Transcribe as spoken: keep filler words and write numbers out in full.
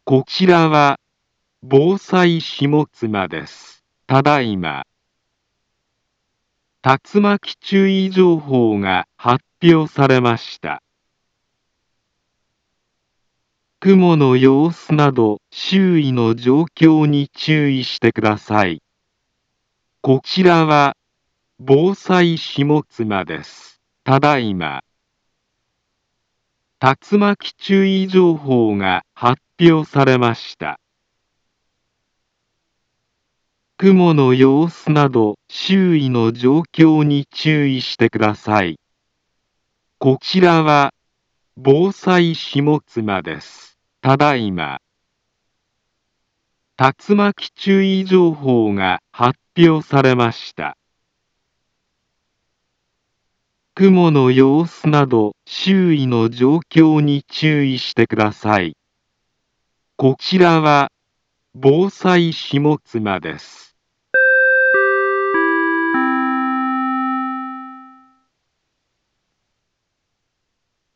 こちらは防災下妻です。ただいま、竜巻注意情報が発表されました。雲の様子など周囲の状況に注意してください。こちらは防災下妻です。ただいま、竜巻注意情報が発表されました。雲の様子など周囲の状況に注意してください。こちらは防災下妻です。ただいま、竜巻注意情報が発表されました。雲の様子など周囲の状況に注意してください。こちらは防災下妻です。